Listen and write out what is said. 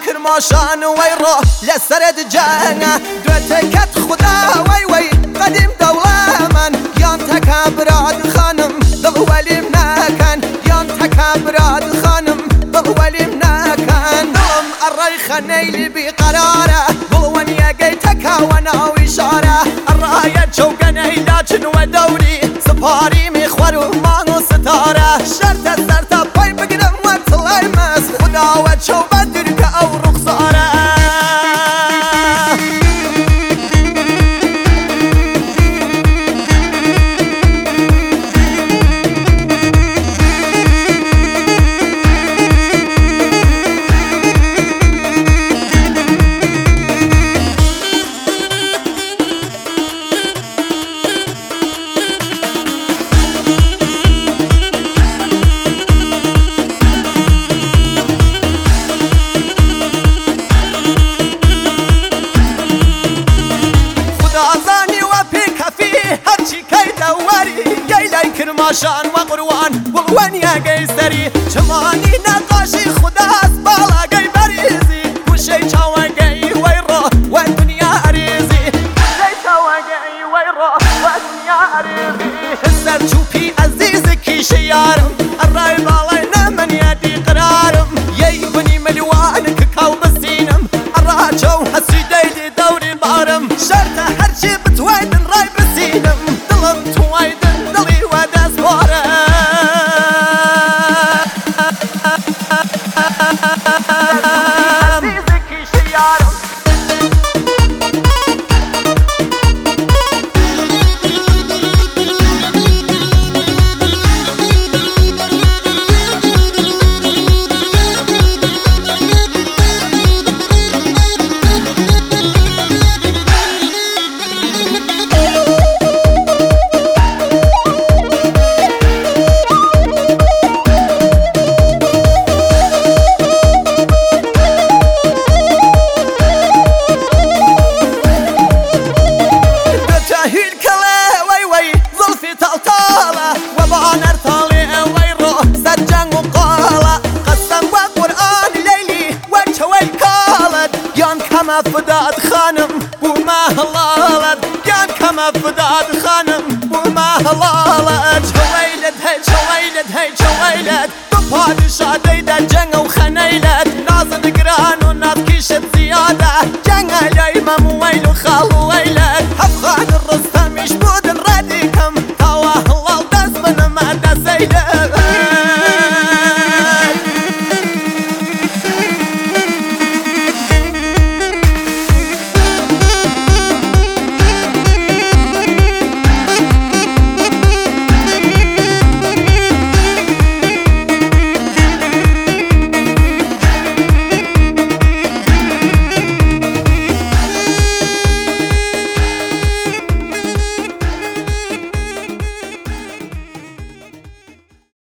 کرماشان ویرو لسرد جانا دوتکت خدا وی وی قدیم دولا من یان تکبراد خانم دل ولیم نکن یان تکبراد خانم دل ولیم نکن دلم الرای خنیلی بی قراره بلوان یگی تکاونا و اشاره الرای چوگنی داچن و دوری سپاری میخور و مان و ستاره شرط سرتا پای بگیرم و طلای مست خدا و چوبه درگه او رخصاره کرماشان و قروان بلوان یگی سری چمانی نقاشی خداست بالا گی بریزی گوشه چاوگی وی رو و دنیا عریزی گوشه چاوگی وی رو و دنیا عریزی سر چوپی عزیز کیش یارم الرای بالای نمن یدی قرارم یی بنی ملوان ککاو بسینم الرا چو حسی دیدی دوری بارم شرط هرچی بتویدن رای بسینم دلم تویدن دلی و كما فداد خانم وما هلالت كان كما فداد خانم وما هلالت شويلت هي شويلت هي شويلت ببادشاه ديدا جنة وخنيلت ناز نقران وناس كيشت زيادة جنة يا إمام ويل وخال ويل